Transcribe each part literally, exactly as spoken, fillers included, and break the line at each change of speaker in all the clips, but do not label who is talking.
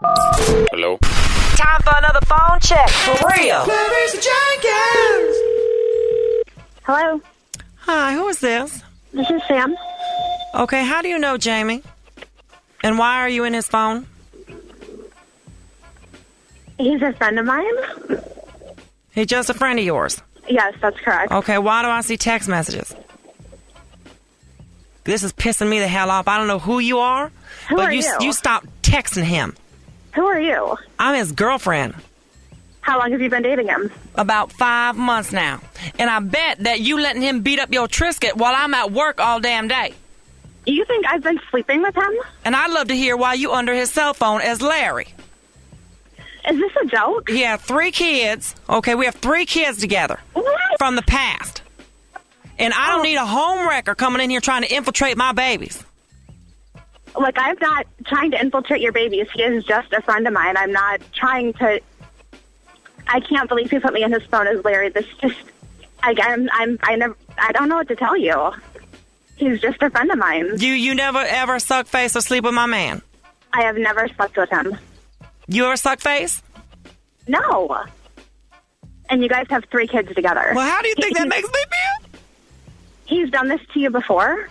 Hello?
Time for another phone check. For real.
Hello,
Hi, who is this?
this is Sam.
Okay, how do you know Jamie? And why are you in his phone?
He's a friend of mine.
He's just a friend of yours.
Yes, that's correct.
Okay, why do I see text messages? This is pissing me the hell off. I don't know who you are,
Who
but
are
you
you?
you stop texting him.
Who are you?
I'm his girlfriend.
How long have you been dating him?
About five months now. And I bet that you letting him beat up your Trisket while I'm at work all damn day.
You think I've been sleeping with him?
And I'd love to hear why you under his cell phone as Larry.
Is this a joke?
He had three kids. Okay, we have three kids together
What?
from the past. And I don't
Oh.
need a home wrecker coming in here trying to infiltrate my babies.
Like, I'm not trying to infiltrate your babies. He is just a friend of mine. I'm not trying to... I can't believe he put me in his phone as Larry. This just... I, I'm, I'm, I never... I don't know what to tell you. He's just a friend of mine.
You you never ever suck face or sleep with my man.
I have never slept with him.
You ever suck face?
No. And you guys have three kids together.
Well, how do you think
He-
that makes me feel?
He's done this to you before?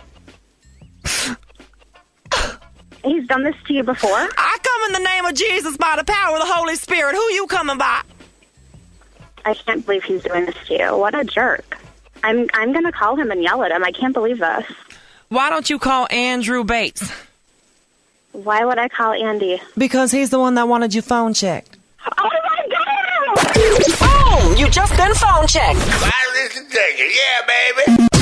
He's done this to you before?
I come in the name of Jesus by the power of the Holy Spirit. Who you coming by?
I can't believe he's doing this to you. What a jerk. I'm I'm going to call him and yell at him. I can't believe this.
Why don't you call Andrew Bates?
Why would I call Andy?
Because he's the one that wanted you phone checked.
Oh, my God!
Boom! You just been phone checked.
Wireless detector, yeah, baby.